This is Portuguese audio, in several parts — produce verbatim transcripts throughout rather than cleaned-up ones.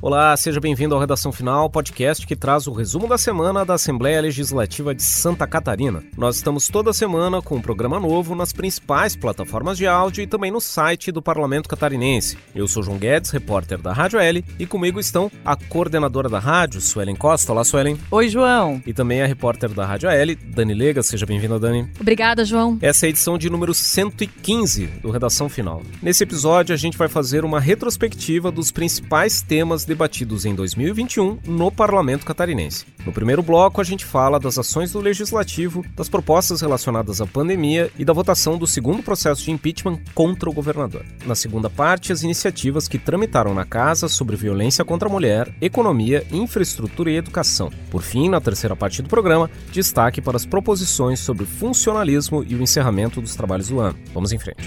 Olá, seja bem-vindo ao Redação Final, podcast que traz o resumo da semana da Assembleia Legislativa de Santa Catarina. Nós estamos toda semana com um programa novo nas principais plataformas de áudio e também no site do Parlamento Catarinense. Eu sou João Guedes, repórter da Rádio L, e comigo estão a coordenadora da rádio, Suelen Costa. Olá, Suelen. Oi, João. E também a repórter da Rádio L, Dani Lega. Seja bem-vinda, Dani. Obrigada, João. Essa é a edição de número cento e quinze do Redação Final. Nesse episódio, a gente vai fazer uma retrospectiva dos principais temas debatidos em dois mil e vinte e um no Parlamento Catarinense. No primeiro bloco, a gente fala das ações do Legislativo, das propostas relacionadas à pandemia e da votação do segundo processo de impeachment contra o governador. Na segunda parte, as iniciativas que tramitaram na Casa sobre violência contra a mulher, economia, infraestrutura e educação. Por fim, na terceira parte do programa, destaque para as proposições sobre funcionalismo e o encerramento dos trabalhos do ano. Vamos em frente.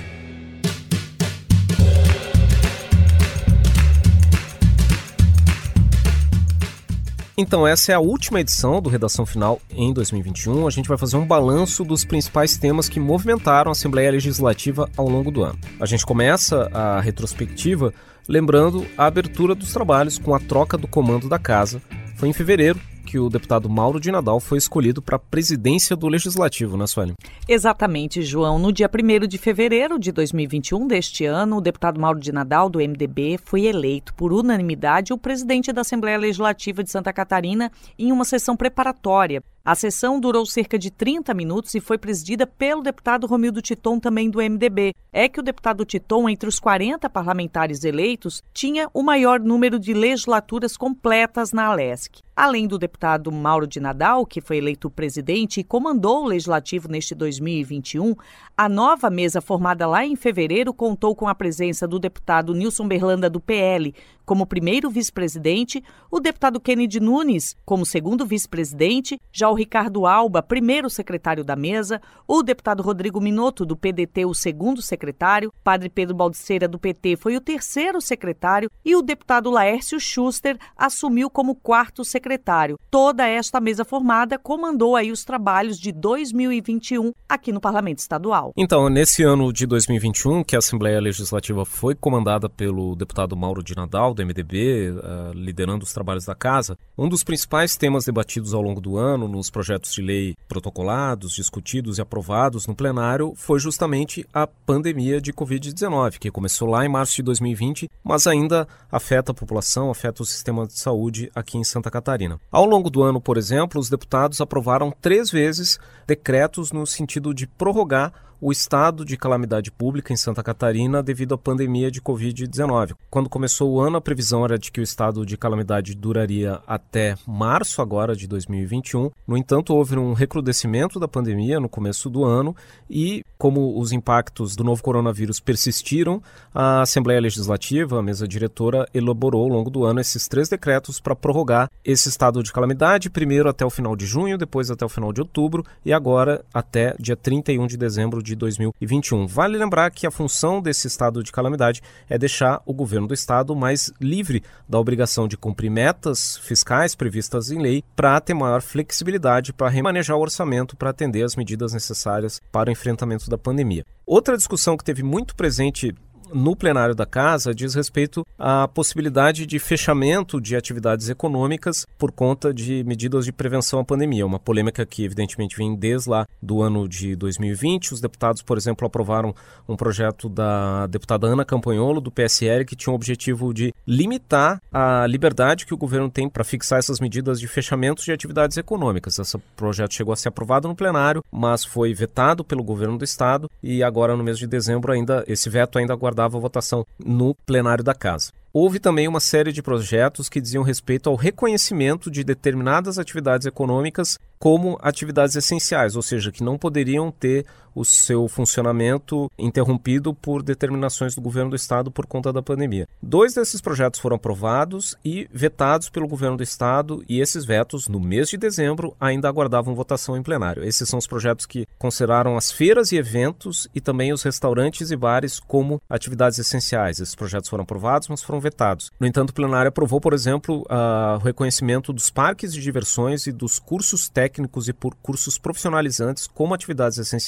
Então, essa é a última edição do Redação Final em dois mil e vinte e um. A gente vai fazer um balanço dos principais temas que movimentaram a Assembleia Legislativa ao longo do ano. A gente começa a retrospectiva lembrando a abertura dos trabalhos com a troca do comando da Casa. Foi em fevereiro que o deputado Mauro de Nadal foi escolhido para a presidência do Legislativo, né, Sueli? Exatamente, João. No dia primeiro de fevereiro de dois mil e vinte e um deste ano, o deputado Mauro de Nadal, do M D B, foi eleito por unanimidade o presidente da Assembleia Legislativa de Santa Catarina em uma sessão preparatória. A sessão durou cerca de trinta minutos e foi presidida pelo deputado Romildo Titon, também do M D B. É que o deputado Titon, entre os quarenta parlamentares eleitos, tinha o maior número de legislaturas completas na Alesc. Além do deputado Mauro de Nadal, que foi eleito presidente e comandou o Legislativo neste dois mil e vinte e um, a nova mesa formada lá em fevereiro contou com a presença do deputado Nilson Berlanda, do P L, como primeiro vice-presidente, o deputado Kennedy Nunes como segundo vice-presidente, já o Ricardo Alba, primeiro secretário da mesa, o deputado Rodrigo Minotto, do P D T, o segundo secretário, padre Pedro Baldiceira, do P T, foi o terceiro secretário e o deputado Laércio Schuster assumiu como quarto secretário. Toda esta mesa formada comandou aí os trabalhos de dois mil e vinte e um aqui no Parlamento Estadual. Então, nesse ano de dois mil e vinte e um, que a Assembleia Legislativa foi comandada pelo deputado Mauro de Nadal, do M D B, uh, liderando os trabalhos da Casa, um dos principais temas debatidos ao longo do ano, nos projetos de lei protocolados, discutidos e aprovados no plenário, foi justamente a pandemia de covid dezenove, que começou lá em março de dois mil e vinte, mas ainda afeta a população, afeta o sistema de saúde aqui em Santa Catarina. Ao longo do ano, por exemplo, os deputados aprovaram três vezes decretos no sentido de prorrogar o estado de calamidade pública em Santa Catarina devido à pandemia de covid dezenove. Quando começou o ano, a previsão era de que o estado de calamidade duraria até março agora de dois mil e vinte e um. No entanto, houve um recrudescimento da pandemia no começo do ano e, como os impactos do novo coronavírus persistiram, a Assembleia Legislativa, a mesa diretora, elaborou ao longo do ano esses três decretos para prorrogar esse estado de calamidade, primeiro até o final de junho, depois até o final de outubro e agora até dia trinta e um de dezembro de dois mil e vinte e um. Vale lembrar que a função desse estado de calamidade é deixar o governo do estado mais livre da obrigação de cumprir metas fiscais previstas em lei para ter maior flexibilidade para remanejar o orçamento para atender as medidas necessárias para o enfrentamento da pandemia. Outra discussão que teve muito presente no plenário da Casa diz respeito à possibilidade de fechamento de atividades econômicas por conta de medidas de prevenção à pandemia. Uma polêmica que evidentemente vem desde lá do ano de dois mil e vinte. Os deputados, por exemplo, aprovaram um projeto da deputada Ana Campanholo, do P S L, que tinha o objetivo de limitar a liberdade que o governo tem para fixar essas medidas de fechamento de atividades econômicas. Esse projeto chegou a ser aprovado no plenário, mas foi vetado pelo governo do estado e agora no mês de dezembro ainda esse veto ainda aguarda dava votação no plenário da Casa. Houve também uma série de projetos que diziam respeito ao reconhecimento de determinadas atividades econômicas como atividades essenciais, ou seja, que não poderiam ter o seu funcionamento interrompido por determinações do governo do estado por conta da pandemia. Dois desses projetos foram aprovados e vetados pelo governo do estado, e esses vetos, no mês de dezembro, ainda aguardavam votação em plenário. Esses são os projetos que consideraram as feiras e eventos e também os restaurantes e bares como atividades essenciais. Esses projetos foram aprovados, mas foram vetados. No entanto, o plenário aprovou, por exemplo, uh, o reconhecimento dos parques de diversões e dos cursos técnicos e por cursos profissionalizantes como atividades essenciais.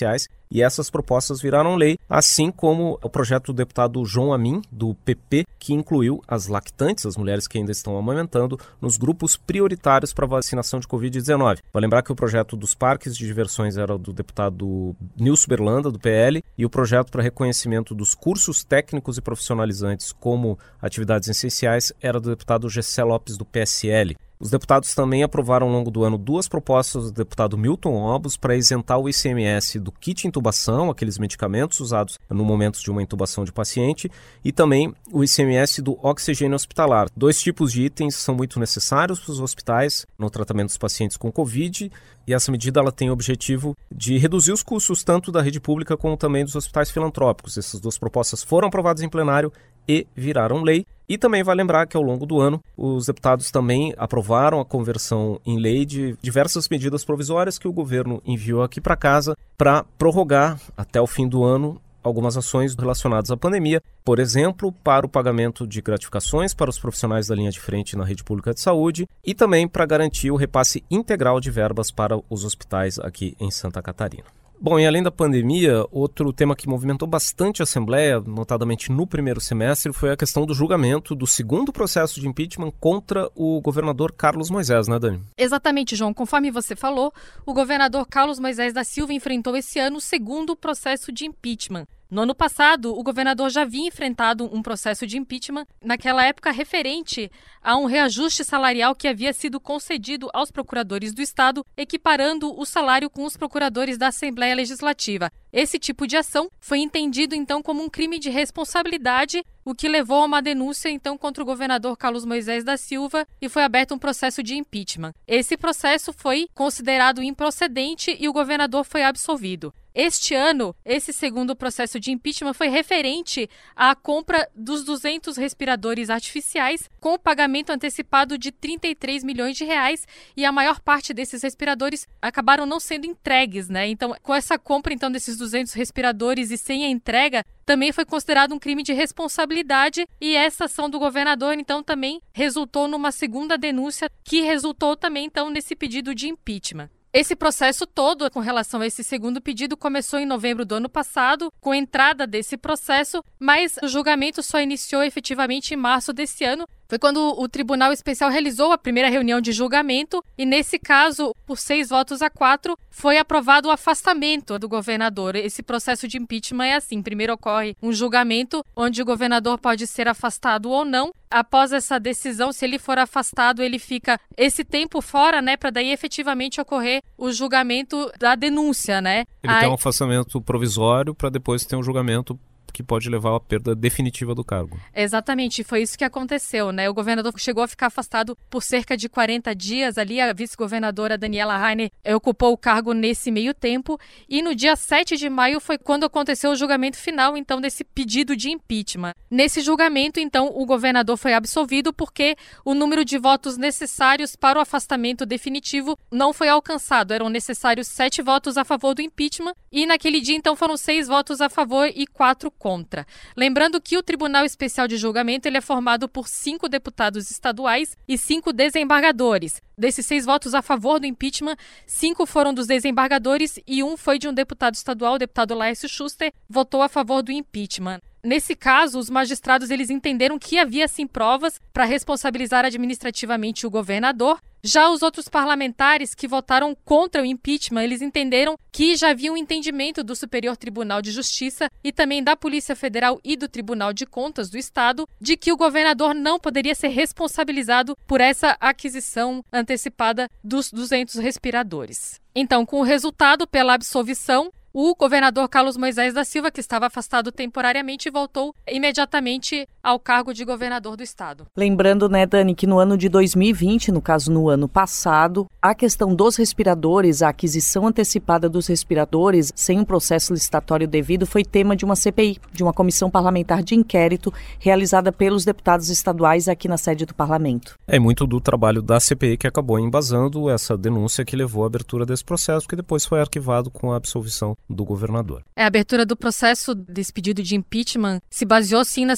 e essas propostas viraram lei, assim como o projeto do deputado João Amin, do P P, que incluiu as lactantes, as mulheres que ainda estão amamentando, nos grupos prioritários para vacinação de covid dezenove. Vou lembrar que o projeto dos parques de diversões era do deputado Nilson Berlanda, do P L, e o projeto para reconhecimento dos cursos técnicos e profissionalizantes como atividades essenciais era do deputado Gessé Lopes, do P S L. Os deputados também aprovaram ao longo do ano duas propostas do deputado Milton Obos para isentar o I C M S do kit intubação, aqueles medicamentos usados no momento de uma intubação de paciente, e também o I C M S do oxigênio hospitalar. Dois tipos de itens são muito necessários para os hospitais no tratamento dos pacientes com Covid, e essa medida ela tem o objetivo de reduzir os custos tanto da rede pública como também dos hospitais filantrópicos. Essas duas propostas foram aprovadas em plenário e viraram lei. E também vai lembrar que ao longo do ano os deputados também aprovaram a conversão em lei de diversas medidas provisórias que o governo enviou aqui para casa para prorrogar até o fim do ano algumas ações relacionadas à pandemia, por exemplo, para o pagamento de gratificações para os profissionais da linha de frente na rede pública de saúde e também para garantir o repasse integral de verbas para os hospitais aqui em Santa Catarina. Bom, e além da pandemia, outro tema que movimentou bastante a Assembleia, notadamente no primeiro semestre, foi a questão do julgamento do segundo processo de impeachment contra o governador Carlos Moisés, né, Dani? Exatamente, João. Conforme você falou, o governador Carlos Moisés da Silva enfrentou esse ano o segundo processo de impeachment. No ano passado, o governador já havia enfrentado um processo de impeachment, naquela época referente a um reajuste salarial que havia sido concedido aos procuradores do Estado, equiparando o salário com os procuradores da Assembleia Legislativa. Esse tipo de ação foi entendido, então, como um crime de responsabilidade, o que levou a uma denúncia, então, contra o governador Carlos Moisés da Silva e foi aberto um processo de impeachment. Esse processo foi considerado improcedente e o governador foi absolvido. Este ano, esse segundo processo de impeachment foi referente à compra dos duzentos respiradores artificiais com o pagamento antecipado de trinta e três milhões de reais e a maior parte desses respiradores acabaram não sendo entregues, né? Então, com essa compra então desses duzentos respiradores e sem a entrega, também foi considerado um crime de responsabilidade e essa ação do governador então também resultou numa segunda denúncia que resultou também então nesse pedido de impeachment. Esse processo todo, com relação a esse segundo pedido, começou em novembro do ano passado, com a entrada desse processo, mas o julgamento só iniciou efetivamente em março desse ano. Foi quando o Tribunal Especial realizou a primeira reunião de julgamento e, nesse caso, por seis votos a quatro, foi aprovado o afastamento do governador. Esse processo de impeachment é assim: primeiro ocorre um julgamento onde o governador pode ser afastado ou não. Após essa decisão, se ele for afastado, ele fica esse tempo fora, né, para daí efetivamente ocorrer o julgamento da denúncia, né? Ele Aí... tem um afastamento provisório para depois ter um julgamento que pode levar à perda definitiva do cargo. Exatamente, foi isso que aconteceu, né? O governador chegou a ficar afastado por cerca de quarenta dias ali, a vice-governadora Daniela Rainer ocupou o cargo nesse meio tempo e no dia sete de maio foi quando aconteceu o julgamento final, então, desse pedido de impeachment. Nesse julgamento, então, o governador foi absolvido porque o número de votos necessários para o afastamento definitivo não foi alcançado. Eram necessários sete votos a favor do impeachment e naquele dia, então, foram seis votos a favor e quatro contra. Lembrando que o Tribunal Especial de Julgamento ele é formado por cinco deputados estaduais e cinco desembargadores. Desses seis votos a favor do impeachment, cinco foram dos desembargadores e um foi de um deputado estadual, o deputado Laércio Schuster, votou a favor do impeachment. Nesse caso, os magistrados eles entenderam que havia sim provas para responsabilizar administrativamente o governador. Já os outros parlamentares que votaram contra o impeachment, eles entenderam que já havia um entendimento do Superior Tribunal de Justiça e também da Polícia Federal e do Tribunal de Contas do Estado de que o governador não poderia ser responsabilizado por essa aquisição antecipada dos duzentos respiradores. Então, com o resultado pela absolvição, o governador Carlos Moisés da Silva, que estava afastado temporariamente, voltou imediatamente ao cargo de governador do estado. Lembrando, né, Dani, que no ano de dois mil e vinte, no caso no ano passado, a questão dos respiradores, a aquisição antecipada dos respiradores, sem um processo licitatório devido, foi tema de uma C P I, de uma comissão parlamentar de inquérito, realizada pelos deputados estaduais aqui na sede do parlamento. É muito do trabalho da C P I que acabou embasando essa denúncia que levou à abertura desse processo, que depois foi arquivado com a absolvição do governador. É, a abertura do processo desse pedido de impeachment se baseou sim na C P I dos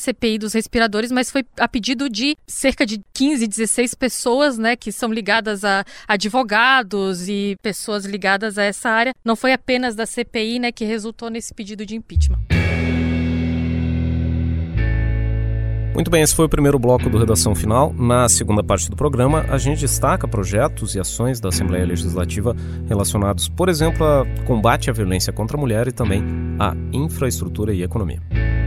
dos respiradores, mas foi a pedido de cerca de quinze, dezesseis pessoas, né, que são ligadas a advogados e pessoas ligadas a essa área. Não foi apenas da C P I, né, que resultou nesse pedido de impeachment. Muito bem, esse foi o primeiro bloco do Redação Final. Na segunda parte do programa, a gente destaca projetos e ações da Assembleia Legislativa relacionados, por exemplo, a combate à violência contra a mulher e também à infraestrutura e economia.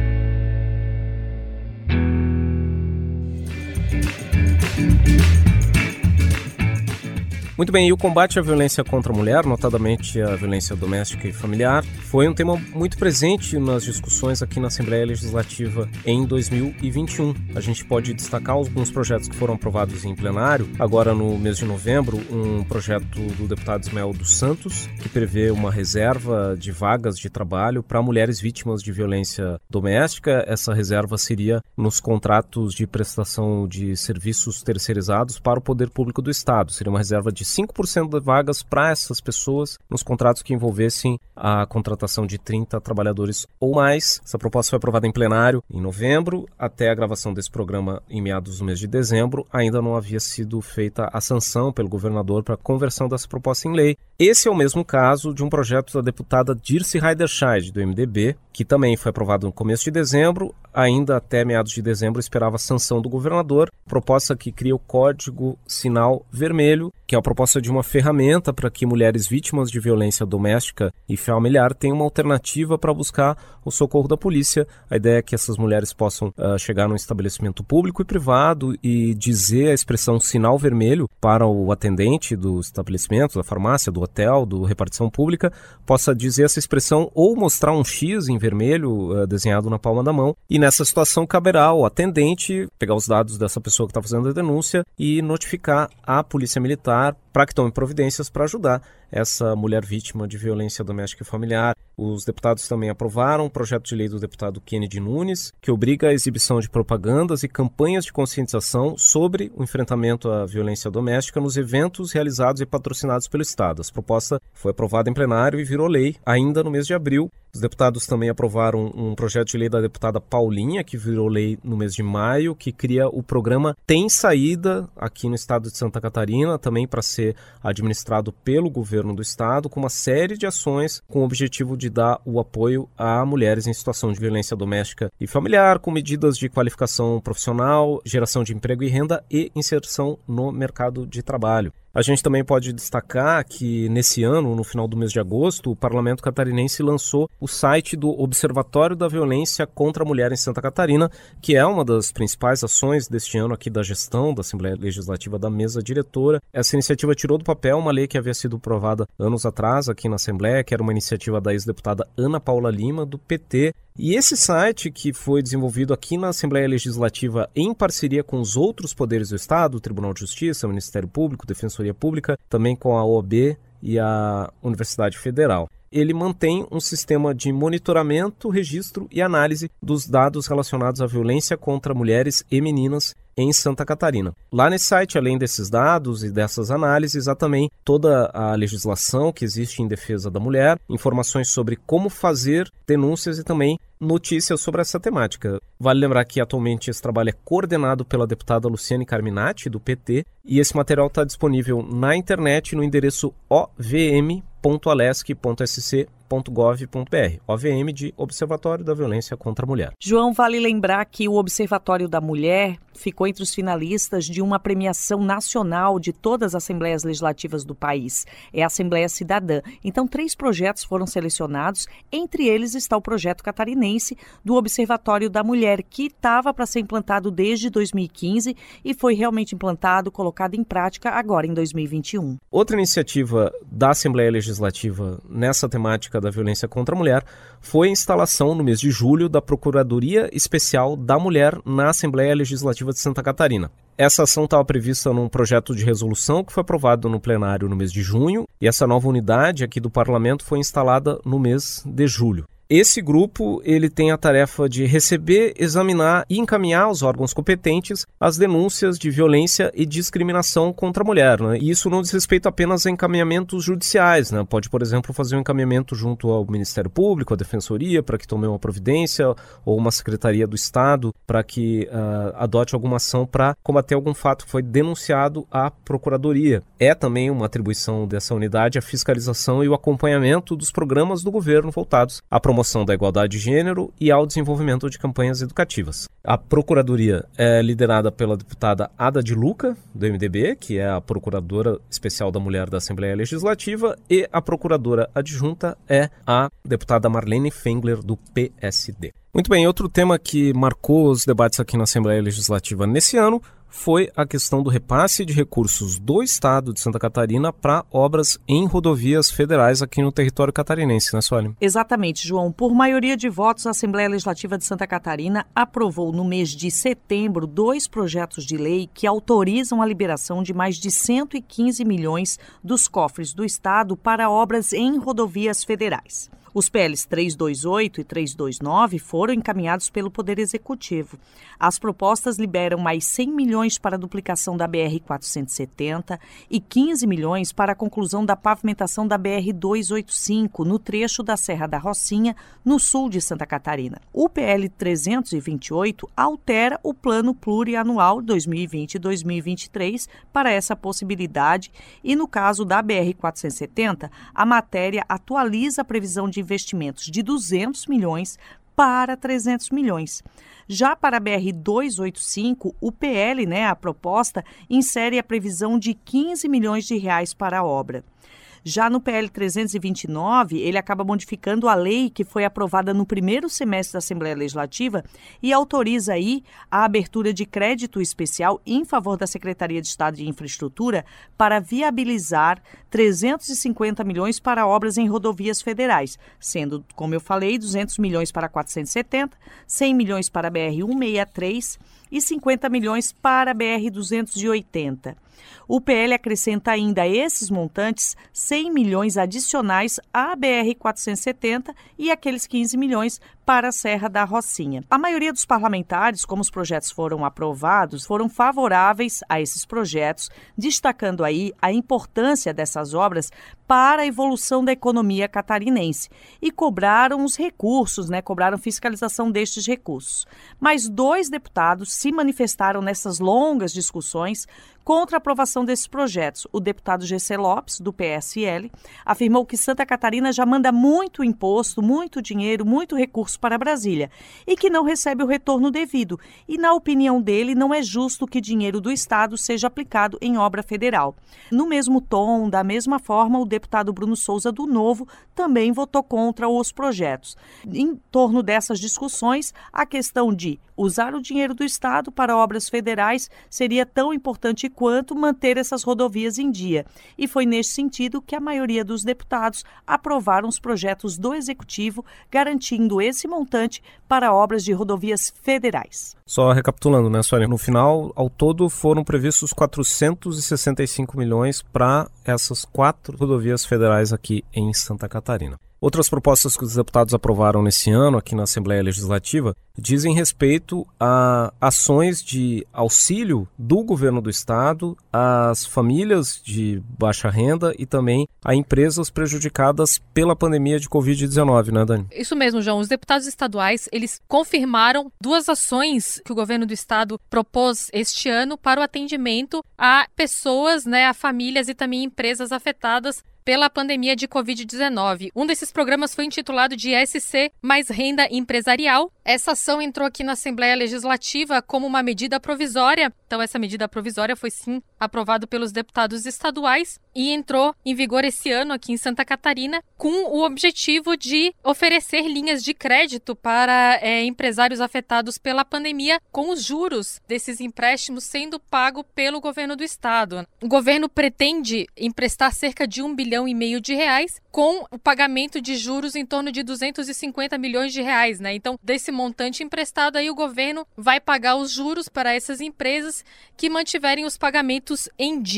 Muito bem, e o combate à violência contra a mulher, notadamente a violência doméstica e familiar, foi um tema muito presente nas discussões aqui na Assembleia Legislativa em dois mil e vinte e um. A gente pode destacar alguns projetos que foram aprovados em plenário. Agora, no mês de novembro, um projeto do deputado Ismael dos Santos, que prevê uma reserva de vagas de trabalho para mulheres vítimas de violência doméstica. Essa reserva seria nos contratos de prestação de serviços terceirizados para o poder público do Estado. Seria uma reserva de cinco por cento de vagas para essas pessoas nos contratos que envolvessem a contratação de trinta trabalhadores ou mais. Essa proposta foi aprovada em plenário em novembro. Até a gravação desse programa em meados do mês de dezembro, ainda não havia sido feita a sanção pelo governador para a conversão dessa proposta em lei. Esse é o mesmo caso de um projeto da deputada Dirce Heiderscheid, do M D B, que também foi aprovado no começo de dezembro. Ainda até meados de dezembro esperava a sanção do governador. Proposta que cria o Código Sinal Vermelho, que é a proposta de uma ferramenta para que mulheres vítimas de violência doméstica e familiar tenham uma alternativa para buscar o socorro da polícia. A ideia é que essas mulheres possam uh, chegar num estabelecimento público e privado e dizer a expressão sinal vermelho para o atendente do estabelecimento, da farmácia, do hotel, do repartição pública, possa dizer essa expressão ou mostrar um X em vermelho uh, desenhado na palma da mão. E nessa situação caberá ao atendente pegar os dados dessa pessoa que está fazendo a denúncia e notificar a polícia militar para que tome providências para ajudar essa mulher vítima de violência doméstica e familiar. Os deputados também aprovaram um projeto de lei do deputado Kennedy Nunes, que obriga a exibição de propagandas e campanhas de conscientização sobre o enfrentamento à violência doméstica nos eventos realizados e patrocinados pelo Estado. A proposta foi aprovada em plenário e virou lei ainda no mês de abril. Os deputados também aprovaram um projeto de lei da deputada Paulinha, que virou lei no mês de maio, que cria o programa Tem Saída aqui no estado de Santa Catarina, também para ser administrado pelo governo do estado, com uma série de ações com o objetivo de dar o apoio a mulheres em situação de violência doméstica e familiar, com medidas de qualificação profissional, geração de emprego e renda e inserção no mercado de trabalho. A gente também pode destacar que nesse ano, no final do mês de agosto, o Parlamento Catarinense lançou o site do Observatório da Violência contra a Mulher em Santa Catarina, que é uma das principais ações deste ano aqui da gestão da Assembleia Legislativa da mesa diretora. Essa iniciativa tirou do papel uma lei que havia sido aprovada anos atrás aqui na Assembleia, que era uma iniciativa da ex-deputada Ana Paula Lima, do P T. E esse site, que foi desenvolvido aqui na Assembleia Legislativa em parceria com os outros poderes do Estado, o Tribunal de Justiça, o Ministério Público, Defensoria Pública, também com a O A B e a Universidade Federal. Ele mantém um sistema de monitoramento, registro e análise dos dados relacionados à violência contra mulheres e meninas em Santa Catarina. Lá nesse site, além desses dados e dessas análises, há também toda a legislação que existe em defesa da mulher, informações sobre como fazer denúncias e também notícias sobre essa temática. Vale lembrar que atualmente esse trabalho é coordenado pela deputada Luciane Carminati, do P T, e esse material está disponível na internet no endereço o v m ponto alesc ponto s c ponto gov ponto b r, O V M de Observatório da Violência contra a Mulher. João, vale lembrar que o Observatório da Mulher ficou entre os finalistas de uma premiação nacional de todas as Assembleias Legislativas do país. É a Assembleia Cidadã. Então, três projetos foram selecionados. Entre eles está o projeto catarinense do Observatório da Mulher, que estava para ser implantado desde dois mil e quinze e foi realmente implantado, colocado em prática agora em dois mil e vinte e um. Outra iniciativa da Assembleia Legislativa nessa temática da violência contra a mulher foi a instalação no mês de julho da Procuradoria Especial da Mulher na Assembleia Legislativa de Santa Catarina. Essa ação estava prevista num projeto de resolução que foi aprovado no plenário no mês de junho e essa nova unidade aqui do Parlamento foi instalada no mês de julho. Esse grupo ele tem a tarefa de receber, examinar e encaminhar aos órgãos competentes as denúncias de violência e discriminação contra a mulher, né? E isso não diz respeito apenas a encaminhamentos judiciais, né? Pode, por exemplo, fazer um encaminhamento junto ao Ministério Público, à Defensoria, para que tome uma providência, ou uma Secretaria do Estado, para que uh, adote alguma ação para combater algum fato que foi denunciado à Procuradoria. É também uma atribuição dessa unidade a fiscalização e o acompanhamento dos programas do governo voltados à promoção da igualdade de gênero e ao desenvolvimento de campanhas educativas. A Procuradoria é liderada pela deputada Ada de Luca, do M D B, que é a Procuradora Especial da Mulher da Assembleia Legislativa, e a Procuradora Adjunta é a deputada Marlene Fengler, do P S D. Muito bem, outro tema que marcou os debates aqui na Assembleia Legislativa nesse ano foi a questão do repasse de recursos do Estado de Santa Catarina para obras em rodovias federais aqui no território catarinense, né, Sueli? Exatamente, João. Por maioria de votos, a Assembleia Legislativa de Santa Catarina aprovou no mês de setembro dois projetos de lei que autorizam a liberação de mais de cento e quinze milhões dos cofres do Estado para obras em rodovias federais. Os P Ls trezentos e vinte e oito e trezentos e vinte e nove foram encaminhados pelo Poder Executivo. As propostas liberam mais cem milhões para a duplicação da B R quatrocentos e setenta e quinze milhões para a conclusão da pavimentação da B R duzentos e oitenta e cinco no trecho da Serra da Rocinha, no sul de Santa Catarina. O P L trezentos e vinte e oito altera o Plano Plurianual dois mil e vinte e dois mil e vinte e três para essa possibilidade e, no caso da B R quatrocentos e setenta, a matéria atualiza a previsão de investimentos de duzentos milhões para trezentos milhões. Já para a B R duzentos e oitenta e cinco, o P L, né, a proposta, insere a previsão de quinze milhões de reais para a obra. Já no P L trezentos e vinte e nove, ele acaba modificando a lei que foi aprovada no primeiro semestre da Assembleia Legislativa e autoriza aí a abertura de crédito especial em favor da Secretaria de Estado de Infraestrutura para viabilizar trezentos e cinquenta milhões para obras em rodovias federais, sendo, como eu falei, duzentos milhões para quatrocentos e setenta, cem milhões para a B R cento e sessenta e três e cinquenta milhões para a B R duzentos e oitenta. O P L acrescenta ainda a esses montantes cem milhões adicionais à B R quatrocentos e setenta e aqueles quinze milhões para a Serra da Rocinha. A maioria dos parlamentares, como os projetos foram aprovados, foram favoráveis a esses projetos, destacando aí a importância dessas obras para a evolução da economia catarinense e cobraram os recursos, né, cobraram fiscalização destes recursos. Mas dois deputados se manifestaram nessas longas discussões contra a aprovação desses projetos. O deputado G C Lopes, do P S L, afirmou que Santa Catarina já manda muito imposto, muito dinheiro, muito recurso para Brasília e que não recebe o retorno devido. E, na opinião dele, não é justo que dinheiro do Estado seja aplicado em obra federal. No mesmo tom, da mesma forma, o deputado Bruno Souza, do Novo, também votou contra os projetos. Em torno dessas discussões, a questão de usar o dinheiro do Estado para obras federais seria tão importante quanto manter essas rodovias em dia. E foi nesse sentido que a maioria dos deputados aprovaram os projetos do Executivo, garantindo esse montante para obras de rodovias federais. Só recapitulando, né, Sônia? No final, ao todo, foram previstos quatrocentos e sessenta e cinco milhões para essas quatro rodovias federais aqui em Santa Catarina. Outras propostas que os deputados aprovaram nesse ano aqui na Assembleia Legislativa dizem respeito a ações de auxílio do governo do estado às famílias de baixa renda e também a empresas prejudicadas pela pandemia de covid dezenove, né, Dani? Isso mesmo, João. Os deputados estaduais, eles confirmaram duas ações que o governo do estado propôs este ano para o atendimento a pessoas, né, a famílias e também empresas afetadas pela pandemia de covid dezenove. Um desses programas foi intitulado de S C mais Renda Empresarial. Essa ação entrou aqui na Assembleia Legislativa como uma medida provisória. Então, essa medida provisória foi, sim, aprovada pelos deputados estaduais e entrou em vigor esse ano aqui em Santa Catarina com o objetivo de oferecer linhas de crédito para é, empresários afetados pela pandemia com os juros desses empréstimos sendo pago pelo governo do estado. O governo pretende emprestar cerca de um bilhão e meio de reais com o pagamento de juros em torno de duzentos e cinquenta milhões de reais, né? Então, desse montante emprestado aí o governo vai pagar os juros para essas empresas que mantiverem os pagamentos em dia.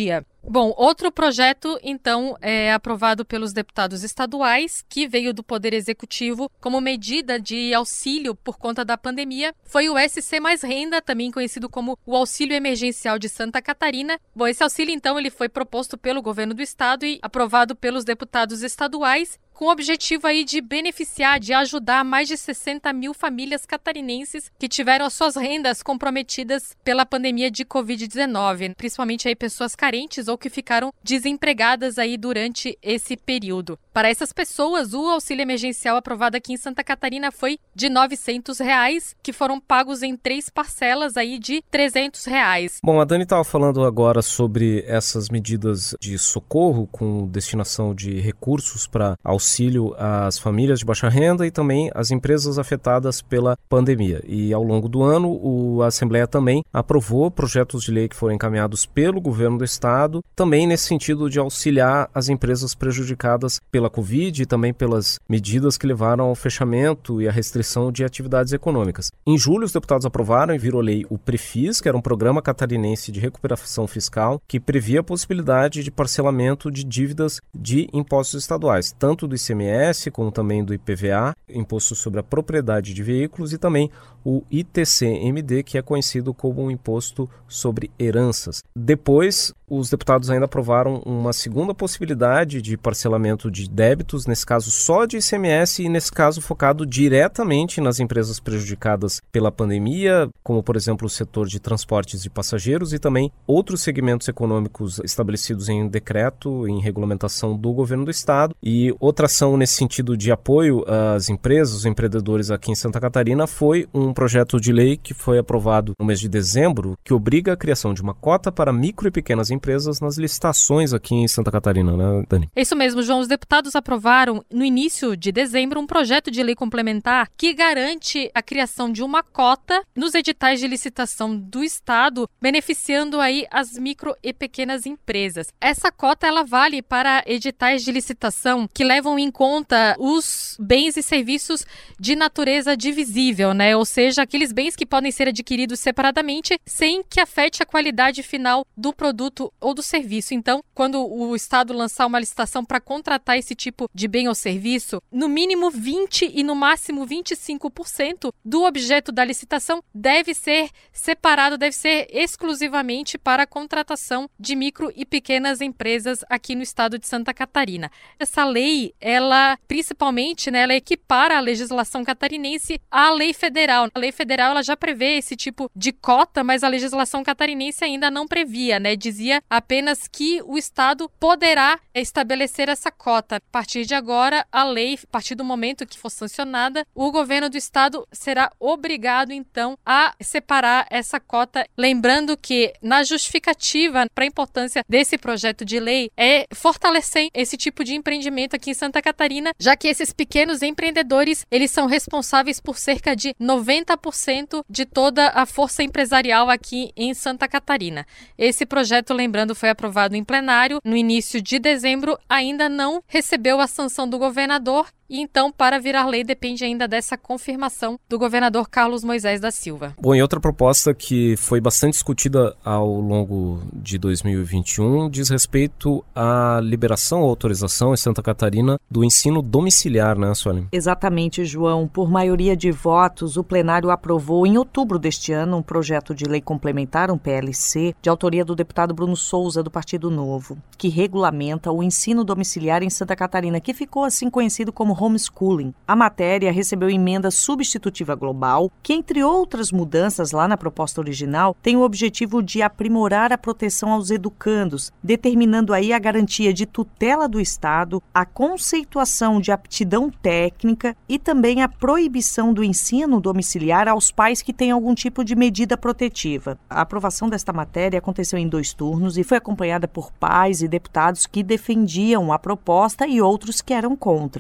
Bom, outro projeto, então, é aprovado pelos deputados estaduais, que veio do Poder Executivo como medida de auxílio por conta da pandemia, foi o S C Mais Renda, também conhecido como o Auxílio Emergencial de Santa Catarina. Bom, esse auxílio, então, ele foi proposto pelo governo do estado e aprovado pelos deputados estaduais, com o objetivo aí de beneficiar, de ajudar mais de sessenta mil famílias catarinenses que tiveram as suas rendas comprometidas pela pandemia de covid dezenove, principalmente aí pessoas carentes ou que ficaram desempregadas aí durante esse período. Para essas pessoas, o auxílio emergencial aprovado aqui em Santa Catarina foi de novecentos reais, que foram pagos em três parcelas aí de trezentos reais. Bom, a Dani estava falando agora sobre essas medidas de socorro com destinação de recursos para auxílio auxílio às famílias de baixa renda e também às empresas afetadas pela pandemia. E ao longo do ano, o, a Assembleia também aprovou projetos de lei que foram encaminhados pelo governo do estado, também nesse sentido de auxiliar as empresas prejudicadas pela Covid e também pelas medidas que levaram ao fechamento e à restrição de atividades econômicas. Em julho, os deputados aprovaram e virou lei o Prefis, que era um programa catarinense de recuperação fiscal que previa a possibilidade de parcelamento de dívidas de impostos estaduais, tanto do I C M S, como também do I P V A, Imposto sobre a Propriedade de Veículos, e também o I T C M D, que é conhecido como um Imposto sobre Heranças. Depois, os deputados ainda aprovaram uma segunda possibilidade de parcelamento de débitos, nesse caso só de I C M S e nesse caso focado diretamente nas empresas prejudicadas pela pandemia, como por exemplo o setor de transportes de passageiros e também outros segmentos econômicos estabelecidos em decreto, em regulamentação do governo do estado. E outra ação nesse sentido de apoio às empresas, os empreendedores aqui em Santa Catarina, foi um projeto de lei que foi aprovado no mês de dezembro, que obriga a criação de uma cota para micro e pequenas empresas nas licitações aqui em Santa Catarina, né, Dani? É isso mesmo, João. Os deputados aprovaram no início de dezembro um projeto de lei complementar que garante a criação de uma cota nos editais de licitação do estado, beneficiando aí as micro e pequenas empresas. Essa cota ela vale para editais de licitação que levam em conta os bens e serviços de natureza divisível, né? Ou seja, aqueles bens que podem ser adquiridos separadamente sem que afete a qualidade final do produto ou do serviço. Então, quando o estado lançar uma licitação para contratar esse tipo de bem ou serviço, no mínimo vinte por cento e no máximo vinte e cinco por cento do objeto da licitação deve ser separado, deve ser exclusivamente para a contratação de micro e pequenas empresas aqui no estado de Santa Catarina. Essa lei, ela principalmente, né, ela equipara a legislação catarinense à lei federal. A lei federal ela já prevê esse tipo de cota, mas a legislação catarinense ainda não previa, né? Dizia apenas que o estado poderá estabelecer essa cota. A partir de agora, a lei, a partir do momento que for sancionada, o governo do estado será obrigado, então, a separar essa cota. Lembrando que, na justificativa para a importância desse projeto de lei, é fortalecer esse tipo de empreendimento aqui em Santa Catarina, já que esses pequenos empreendedores, eles são responsáveis por cerca de noventa por cento de toda a força empresarial aqui em Santa Catarina. Esse projeto, lembrando, foi aprovado em plenário no início de dezembro, ainda não recebeu a sanção do governador e então, para virar lei, depende ainda dessa confirmação do governador Carlos Moisés da Silva. Bom, e outra proposta que foi bastante discutida ao longo de dois mil e vinte e um diz respeito à liberação ou autorização em Santa Catarina do ensino domiciliar, né, Suelen? Exatamente, João. Por maioria de votos, o plenário aprovou em outubro deste ano um projeto de lei complementar, um P L C, de autoria do deputado Bruno Souza, do Partido Novo, que regulamenta o ensino domiciliar em Santa Catarina, que ficou assim conhecido como homeschooling. A matéria recebeu emenda substitutiva global, que, entre outras mudanças lá na proposta original, tem o objetivo de aprimorar a proteção aos educandos, determinando aí a garantia de tutela do Estado, a conceituação de aptidão técnica e também a proibição do ensino domiciliar aos pais que têm algum tipo de medida protetiva. A aprovação desta matéria aconteceu em dois turnos e foi acompanhada por pais e deputados que defendiam a proposta e outros que eram contra. Para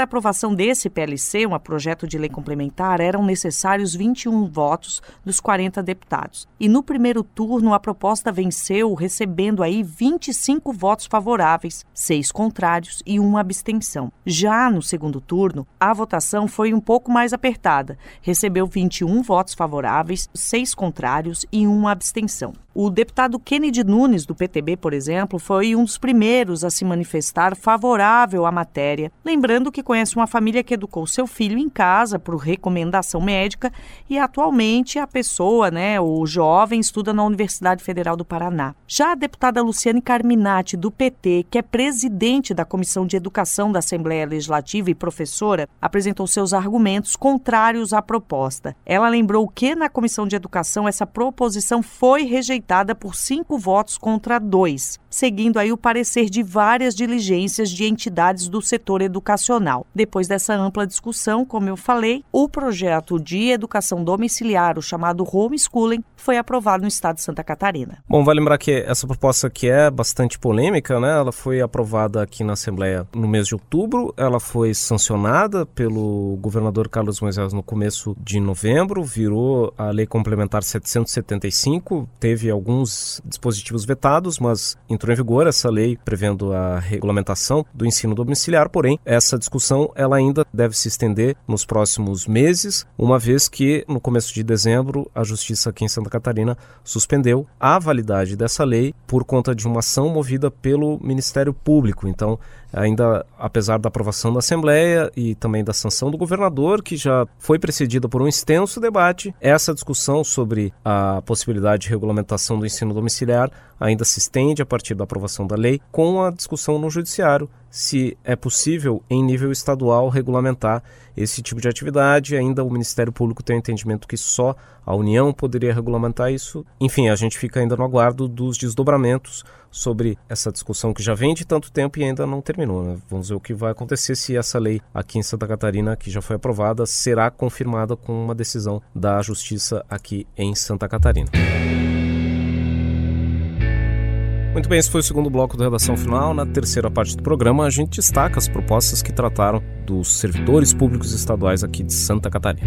aprovação desse P L C, um projeto de lei complementar, eram necessários vinte e um votos dos quarenta deputados. E no primeiro turno, a proposta venceu, recebendo aí vinte e cinco votos favoráveis, seis contrários e uma abstenção. Já no segundo turno, a votação foi um pouco mais apertada. Recebeu vinte e um votos favoráveis, seis contrários e uma abstenção. O deputado Kennedy Nunes, do P T B, por exemplo, foi um dos primeiros a se manifestar favorável à matéria, lembrando que conhece uma família que educou seu filho em casa por recomendação médica e atualmente a pessoa, né, o jovem, estuda na Universidade Federal do Paraná. Já a deputada Luciane Carminati, do P T, que é presidente da Comissão de Educação da Assembleia Legislativa e professora, apresentou seus argumentos contrários à proposta. Ela lembrou que na Comissão de Educação essa proposição foi rejeitada por cinco votos contra dois, seguindo aí o parecer de várias diligências de entidades do setor educacional. Depois dessa ampla discussão, como eu falei, o projeto de educação domiciliar, o chamado homeschooling, foi aprovado no estado de Santa Catarina. Bom, vai lembrar que essa proposta aqui é bastante polêmica, né? Ela foi aprovada aqui na Assembleia no mês de outubro, ela foi sancionada pelo governador Carlos Moisés no começo de novembro, virou a Lei Complementar setecentos e setenta e cinco, teve alguns dispositivos vetados, mas entrou em vigor essa lei prevendo a regulamentação do ensino domiciliar, porém, essa discussão ela ainda deve se estender nos próximos meses, uma vez que no começo de dezembro a Justiça aqui em Santa Catarina suspendeu a validade dessa lei por conta de uma ação movida pelo Ministério Público. Então, ainda apesar da aprovação da Assembleia e também da sanção do governador, que já foi precedida por um extenso debate, essa discussão sobre a possibilidade de regulamentação do ensino domiciliar ainda se estende a partir da aprovação da lei, com a discussão no judiciário se é possível em nível estadual regulamentar esse tipo de atividade. Ainda o Ministério Público tem o entendimento que só a União poderia regulamentar isso. Enfim, a gente fica ainda no aguardo dos desdobramentos sobre essa discussão que já vem de tanto tempo e ainda não terminou, né? Vamos ver o que vai acontecer se essa lei aqui em Santa Catarina, que já foi aprovada, será confirmada com uma decisão da Justiça aqui em Santa Catarina. Muito bem, esse foi o segundo bloco da Redação Final. Na terceira parte do programa, a gente destaca as propostas que trataram dos servidores públicos estaduais aqui de Santa Catarina.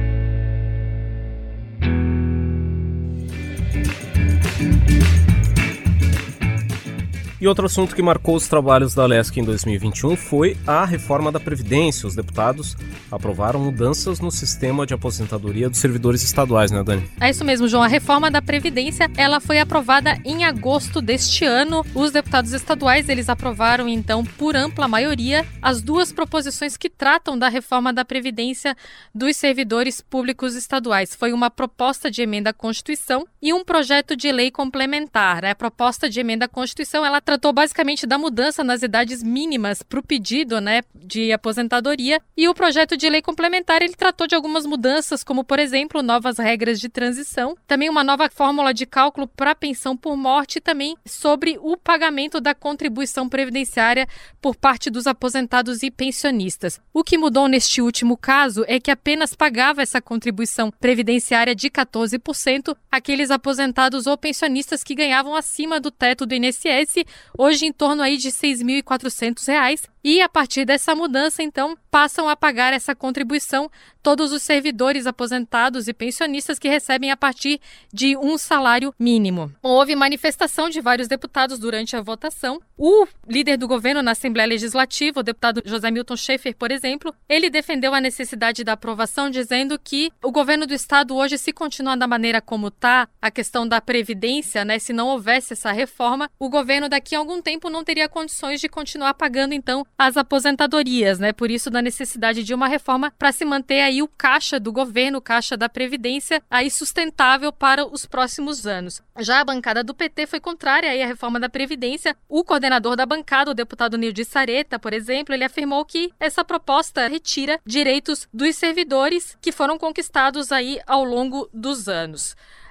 E outro assunto que marcou os trabalhos da Alesc em dois mil e vinte e um foi a reforma da Previdência. Os deputados aprovaram mudanças no sistema de aposentadoria dos servidores estaduais, né, Dani? É isso mesmo, João. A reforma da Previdência, ela foi aprovada em agosto deste ano. Os deputados estaduais, eles aprovaram, então, por ampla maioria, as duas proposições que tratam da reforma da Previdência dos servidores públicos estaduais. Foi uma proposta de emenda à Constituição e um projeto de lei complementar. A proposta de emenda à Constituição, ela tratou basicamente da mudança nas idades mínimas para o pedido, né, de aposentadoria, e o projeto de lei complementar ele tratou de algumas mudanças, como, por exemplo, novas regras de transição, também uma nova fórmula de cálculo para pensão por morte e também sobre o pagamento da contribuição previdenciária por parte dos aposentados e pensionistas. O que mudou neste último caso é que apenas pagava essa contribuição previdenciária de quatorze por cento aqueles aposentados ou pensionistas que ganhavam acima do teto do I N S S, hoje em torno aí de seis mil e quatrocentos reais. E a partir dessa mudança, então, passam a pagar essa contribuição todos os servidores aposentados e pensionistas que recebem a partir de um salário mínimo. Houve manifestação de vários deputados durante a votação. O líder do governo na Assembleia Legislativa, o deputado José Milton Schaefer, por exemplo, ele defendeu a necessidade da aprovação, dizendo que o governo do estado hoje, se continuar da maneira como está, a questão da Previdência, né, se não houvesse essa reforma, o governo daqui a algum tempo não teria condições de continuar pagando, então, as aposentadorias, né? Por isso, da necessidade de uma reforma para se manter aí o caixa do governo, o caixa da Previdência, aí sustentável para os próximos anos. Já a bancada do P T foi contrária aí à reforma da Previdência. O coordenador da bancada, o deputado Nildir Sareta, por exemplo, ele afirmou que essa proposta retira direitos dos servidores que foram conquistados aí ao longo dos anos.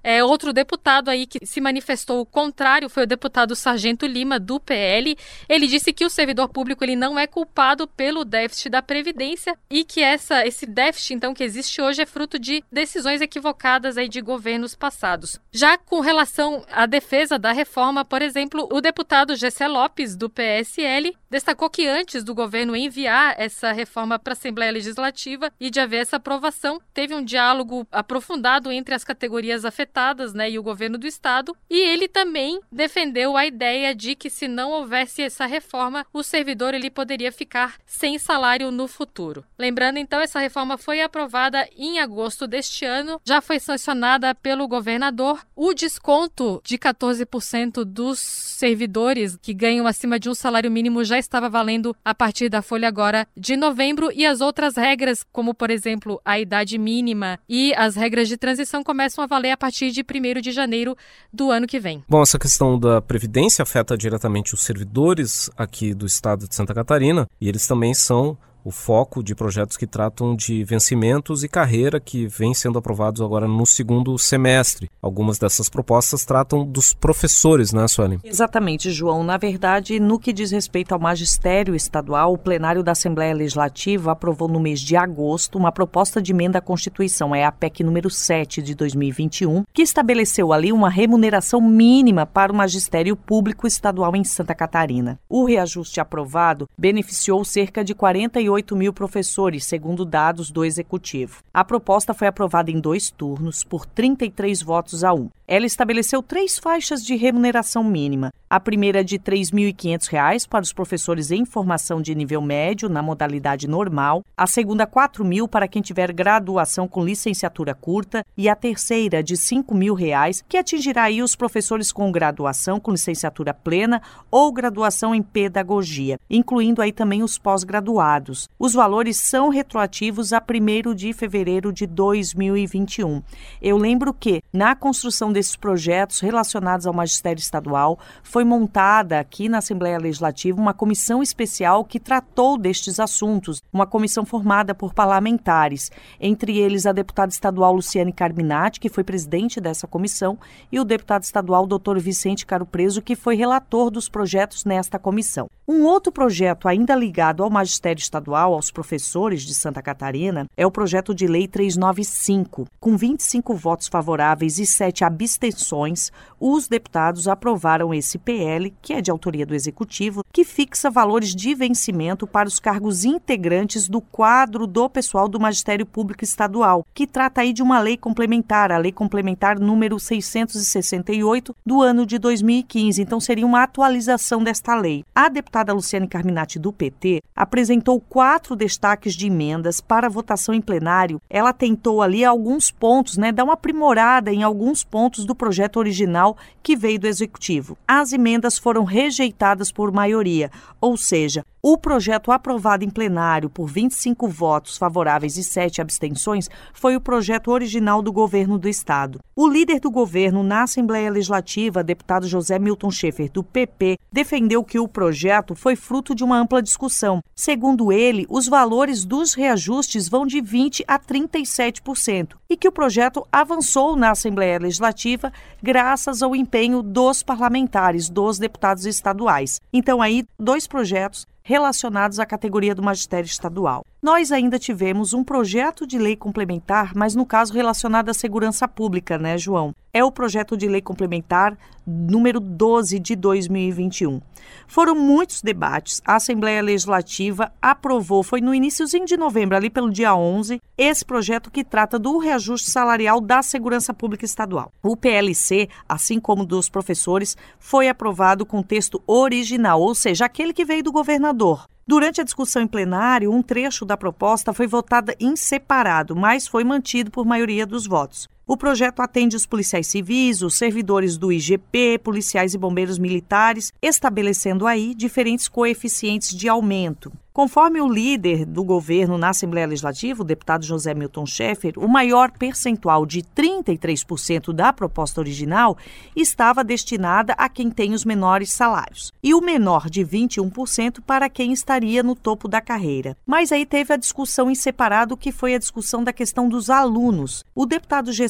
É, outro deputado aí que se manifestou o contrário foi o deputado Sargento Lima, do P L. Ele disse que o servidor público ele não é culpado pelo déficit da Previdência e que essa, esse déficit, então, que existe hoje é fruto de decisões equivocadas aí de governos passados. Já com relação à defesa da reforma, por exemplo, o deputado Gessé Lopes, do P S L, destacou que antes do governo enviar essa reforma para a Assembleia Legislativa e de haver essa aprovação, teve um diálogo aprofundado entre as categorias afetadas, né, e o governo do estado, e ele também defendeu a ideia de que se não houvesse essa reforma, o servidor ele poderia ficar sem salário no futuro. Lembrando, então, essa reforma foi aprovada em agosto deste ano, já foi sancionada pelo governador. O desconto de quatorze por cento dos servidores que ganham acima de um salário mínimo já estava valendo a partir da folha agora de novembro, e as outras regras, como por exemplo a idade mínima e as regras de transição, começam a valer a partir de primeiro de janeiro do ano que vem. Bom, essa questão da Previdência afeta diretamente os servidores aqui do estado de Santa Catarina, e eles também são o foco de projetos que tratam de vencimentos e carreira que vêm sendo aprovados agora no segundo semestre. Algumas dessas propostas tratam dos professores, né, Sueli? Exatamente, João. Na verdade, no que diz respeito ao magistério estadual, o plenário da Assembleia Legislativa aprovou no mês de agosto uma proposta de emenda à Constituição, é a P E C número sete de dois mil e vinte e um, que estabeleceu ali uma remuneração mínima para o magistério público estadual em Santa Catarina. O reajuste aprovado beneficiou cerca de quarenta e oito mil professores, segundo dados do Executivo. A proposta foi aprovada em dois turnos, por trinta e três votos a um. Ela estabeleceu três faixas de remuneração mínima. A primeira de três mil e quinhentos reais para os professores em formação de nível médio, na modalidade normal. A segunda, quatro mil para quem tiver graduação com licenciatura curta. E a terceira, de cinco mil reais, que atingirá aí os professores com graduação com licenciatura plena ou graduação em pedagogia, incluindo aí também os pós-graduados. Os valores são retroativos a primeiro de fevereiro de dois mil e vinte e um. Eu lembro que, na construção desses projetos relacionados ao magistério estadual, foi montada aqui na Assembleia Legislativa uma comissão especial que tratou destes assuntos, uma comissão formada por parlamentares, entre eles a deputada estadual Luciane Carminati, que foi presidente dessa comissão, e o deputado estadual doutor Vicente Caro Preso, que foi relator dos projetos nesta comissão. Um outro projeto ainda ligado ao magistério estadual, aos professores de Santa Catarina, é o projeto de lei trezentos e noventa e cinco. Com vinte e cinco votos favoráveis e sete abstenções, os deputados aprovaram esse P L, que é de autoria do Executivo, que fixa valores de vencimento para os cargos integrantes do quadro do pessoal do Magistério Público Estadual, que trata aí de uma lei complementar, a Lei Complementar número seiscentos e sessenta e oito do ano de dois mil e quinze. Então seria uma atualização desta lei. A deputada Luciane Carminati, do P T, apresentou quatro destaques de emendas para votação em plenário. Ela tentou ali alguns pontos, né, dar uma aprimorada em alguns pontos do projeto original que veio do Executivo. As emendas foram rejeitadas por maioria, ou seja, o projeto aprovado em plenário por vinte e cinco votos favoráveis e sete abstenções foi o projeto original do governo do estado. O líder do governo na Assembleia Legislativa, deputado José Milton Schaeffer, do P P, defendeu que o projeto foi fruto de uma ampla discussão. Segundo ele, os valores dos reajustes vão de vinte por cento a trinta e sete por cento e que o projeto avançou na Assembleia Legislativa graças ao empenho dos parlamentares, dos deputados estaduais. Então aí, dois projetos relacionados à categoria do magistério estadual. Nós ainda tivemos um projeto de lei complementar, mas no caso relacionado à segurança pública, né, João? É o projeto de lei complementar número doze de dois mil e vinte e um. Foram muitos debates, a Assembleia Legislativa aprovou, foi no iniciozinho de novembro, ali pelo dia onze, esse projeto que trata do reajuste salarial da segurança pública estadual. O P L C, assim como dos professores, foi aprovado com texto original, ou seja, aquele que veio do governador. Durante a discussão em plenário, um trecho da proposta foi votada em separado, mas foi mantido por maioria dos votos. O projeto atende os policiais civis, os servidores do I G P, policiais e bombeiros militares, estabelecendo aí diferentes coeficientes de aumento. Conforme o líder do governo na Assembleia Legislativa, o deputado José Milton Schaeffer, o maior percentual de trinta e três por cento da proposta original estava destinada a quem tem os menores salários e o menor de vinte e um por cento para quem estaria no topo da carreira. Mas aí teve a discussão em separado, que foi a discussão da questão dos alunos. O deputado G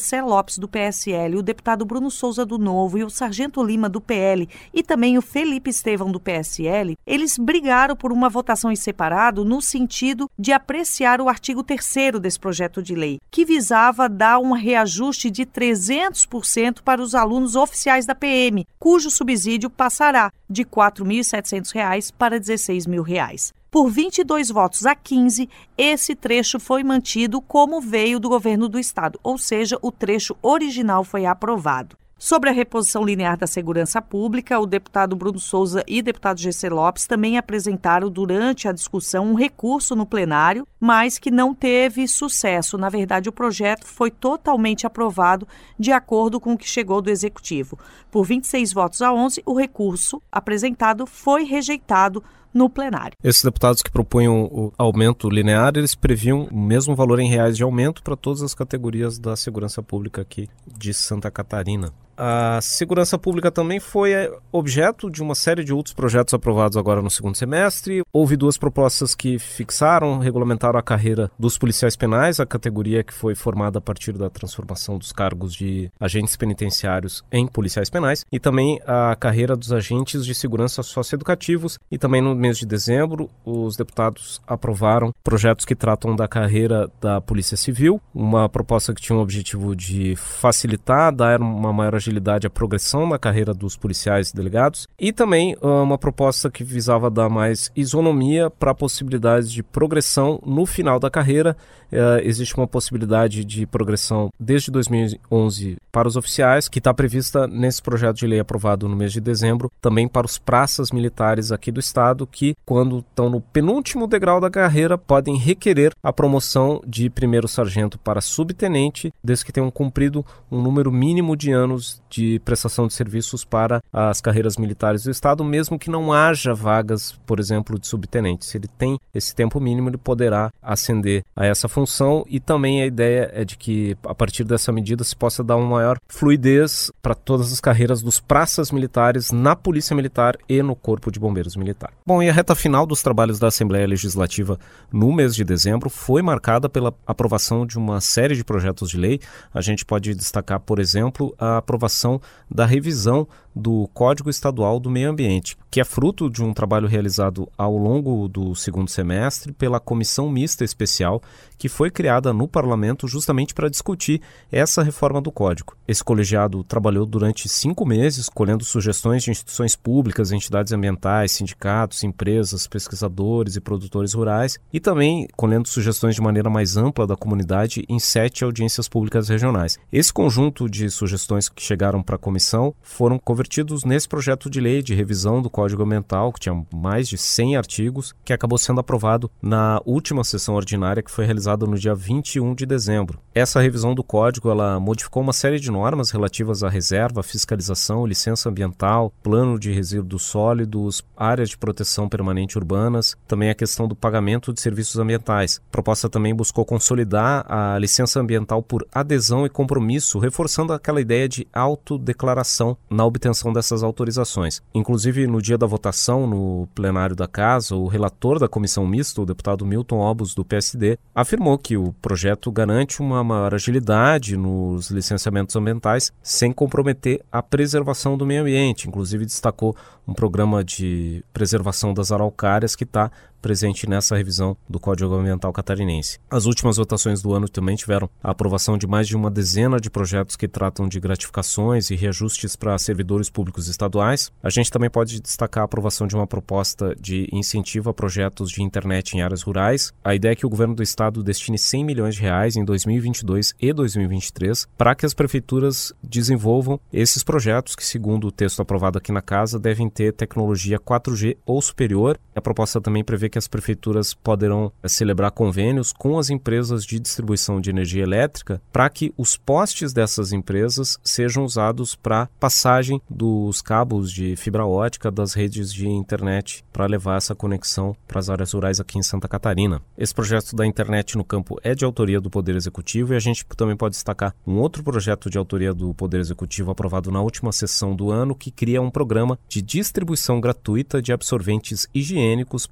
Gessé Lopes, do P S L, o deputado Bruno Souza, do Novo, e o Sargento Lima, do P L, e também o Felipe Estevão, do P S L, eles brigaram por uma votação em separado no sentido de apreciar o artigo terceiro desse projeto de lei, que visava dar um reajuste de trezentos por cento para os alunos oficiais da P M, cujo subsídio passará de quatro mil e setecentos reais para dezesseis mil reais. Por vinte e dois votos a quinze, esse trecho foi mantido como veio do governo do estado, ou seja, o trecho original foi aprovado. Sobre a reposição linear da segurança pública, o deputado Bruno Souza e o deputado Gessé Lopes também apresentaram durante a discussão um recurso no plenário, mas que não teve sucesso. Na verdade, o projeto foi totalmente aprovado de acordo com o que chegou do Executivo. Por vinte e seis votos a onze, o recurso apresentado foi rejeitado no plenário. Esses deputados que propunham o aumento linear, eles previam o mesmo valor em reais de aumento para todas as categorias da segurança pública aqui de Santa Catarina. A segurança pública também foi objeto de uma série de outros projetos aprovados agora no segundo semestre. Houve duas propostas que fixaram, regulamentaram a carreira dos policiais penais, a categoria que foi formada a partir da transformação dos cargos de agentes penitenciários em policiais penais, e também a carreira dos agentes de segurança socioeducativos. E também no mês de dezembro, os deputados aprovaram projetos que tratam da carreira da Polícia Civil, uma proposta que tinha o objetivo de facilitar, dar uma maior agilidade à progressão na carreira dos policiais e delegados, e também uma proposta que visava dar mais isonomia para possibilidades de progressão no final da carreira. Uh, existe uma possibilidade de progressão desde dois mil e onze para os oficiais, que está prevista nesse projeto de lei aprovado no mês de dezembro, também para os praças militares aqui do estado, que quando estão no penúltimo degrau da carreira podem requerer a promoção de primeiro sargento para subtenente, desde que tenham cumprido um número mínimo de anos de prestação de serviços para as carreiras militares do estado, mesmo que não haja vagas, por exemplo, de subtenente. Se ele tem esse tempo mínimo, ele poderá ascender a essa função, e também a ideia é de que, a partir dessa medida, se possa dar uma maior fluidez para todas as carreiras dos praças militares na Polícia Militar e no Corpo de Bombeiros Militar. Bom, e a reta final dos trabalhos da Assembleia Legislativa no mês de dezembro foi marcada pela aprovação de uma série de projetos de lei. A gente pode destacar, por exemplo, a aprovação da revisão do Código Estadual do Meio Ambiente, que é fruto de um trabalho realizado ao longo do segundo semestre pela Comissão Mista Especial, que foi criada no Parlamento justamente para discutir essa reforma do Código. Esse colegiado trabalhou durante cinco meses, colhendo sugestões de instituições públicas, entidades ambientais, sindicatos, empresas, pesquisadores e produtores rurais, e também colhendo sugestões de maneira mais ampla da comunidade em sete audiências públicas regionais. Esse conjunto de sugestões que chegaram para a comissão foram convertidos nesse projeto de lei de revisão do Código Ambiental, que tinha mais de cem artigos, que acabou sendo aprovado na última sessão ordinária, que foi realizada no dia vinte e um de dezembro. Essa revisão do Código, ela modificou uma série de normas relativas à reserva, fiscalização, licença ambiental, plano de resíduos sólidos, áreas de proteção permanente urbanas, também a questão do pagamento de serviços ambientais. A proposta também buscou consolidar a licença ambiental por adesão e compromisso, reforçando aquela ideia de autodeclaração na obtenção dessas autorizações. Inclusive, no dia da votação no plenário da Casa, o relator da comissão mista, o deputado Milton Obos, do P S D, afirmou que o projeto garante uma maior agilidade nos licenciamentos ambientais sem comprometer a preservação do meio ambiente. Inclusive, destacou um programa de preservação das araucárias que está presente nessa revisão do Código Ambiental catarinense. As últimas votações do ano também tiveram a aprovação de mais de uma dezena de projetos que tratam de gratificações e reajustes para servidores públicos estaduais. A gente também pode destacar a aprovação de uma proposta de incentivo a projetos de internet em áreas rurais. A ideia é que o governo do estado destine cem milhões de reais em dois mil e vinte e dois e dois mil e vinte e três para que as prefeituras desenvolvam esses projetos que, segundo o texto aprovado aqui na Casa, devem ter tecnologia quatro G ou superior. A proposta também prevê que as prefeituras poderão celebrar convênios com as empresas de distribuição de energia elétrica para que os postes dessas empresas sejam usados para passagem dos cabos de fibra ótica das redes de internet para levar essa conexão para as áreas rurais aqui em Santa Catarina. Esse projeto da internet no campo é de autoria do Poder Executivo, e a gente também pode destacar um outro projeto de autoria do Poder Executivo aprovado na última sessão do ano, que cria um programa de distribuição gratuita de absorventes higiênicos para estudantes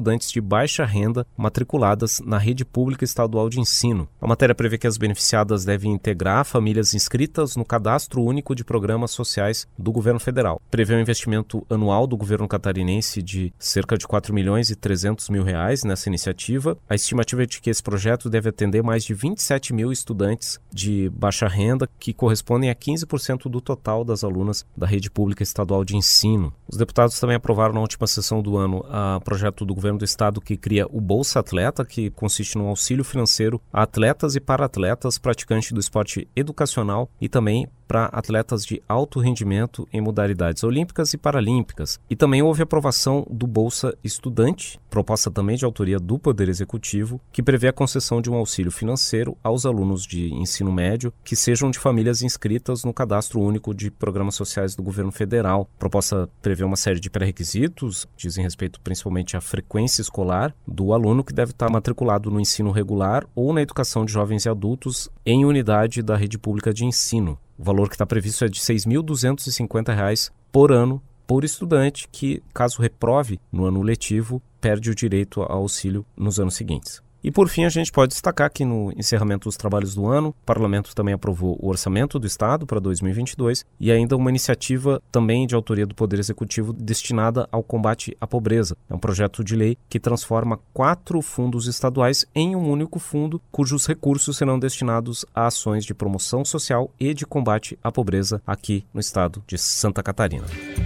estudantes de baixa renda matriculadas na rede pública estadual de ensino. A matéria prevê que as beneficiadas devem integrar famílias inscritas no Cadastro Único de Programas Sociais do governo federal. Prevê um investimento anual do governo catarinense de cerca de quatro milhões e trezentos mil reais nessa iniciativa. A estimativa é de que esse projeto deve atender mais de vinte e sete mil estudantes de baixa renda, que correspondem a quinze por cento do total das alunas da rede pública estadual de ensino. Os deputados também aprovaram na última sessão do ano o projeto do governo do estado que cria o Bolsa Atleta, que consiste num auxílio financeiro a atletas e para-atletas praticantes do esporte educacional e também para atletas de alto rendimento em modalidades olímpicas e paralímpicas. E também houve aprovação do Bolsa Estudante, proposta também de autoria do Poder Executivo, que prevê a concessão de um auxílio financeiro aos alunos de ensino médio que sejam de famílias inscritas no Cadastro Único de Programas Sociais do governo federal. A proposta prevê uma série de pré-requisitos, dizem respeito principalmente à frequência escolar do aluno, que deve estar matriculado no ensino regular ou na educação de jovens e adultos em unidade da rede pública de ensino. O valor que está previsto é de seis mil duzentos e cinquenta reais por ano por estudante que, caso reprove no ano letivo, perde o direito ao auxílio nos anos seguintes. E por fim, a gente pode destacar que no encerramento dos trabalhos do ano, o Parlamento também aprovou o Orçamento do Estado para dois mil e vinte e dois e ainda uma iniciativa também de autoria do Poder Executivo destinada ao combate à pobreza. É um projeto de lei que transforma quatro fundos estaduais em um único fundo, cujos recursos serão destinados a ações de promoção social e de combate à pobreza aqui no estado de Santa Catarina.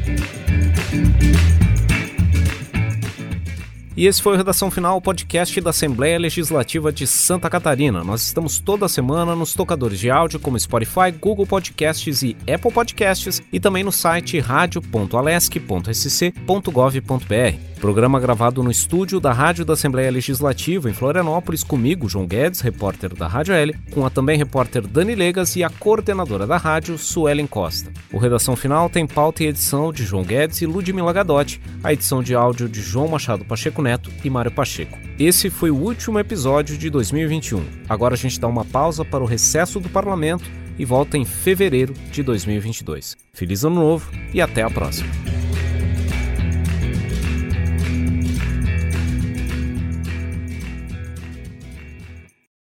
E esse foi o Redação Final, o podcast da Assembleia Legislativa de Santa Catarina. Nós estamos toda semana nos tocadores de áudio como Spotify, Google Podcasts e Apple Podcasts e também no site radio ponto alesc ponto s c ponto gov ponto b r. Programa gravado no estúdio da Rádio da Assembleia Legislativa em Florianópolis, comigo, João Guedes, repórter da Rádio L, com a também repórter Dani Legas e a coordenadora da rádio, Suelen Costa. O Redação Final tem pauta e edição de João Guedes e Ludmila Gadotti, a edição de áudio de João Machado Pacheco Neto e Mário Pacheco. Esse foi o último episódio de dois mil e vinte e um. Agora a gente dá uma pausa para o recesso do Parlamento e volta em fevereiro de dois mil e vinte e dois. Feliz Ano Novo e até a próxima.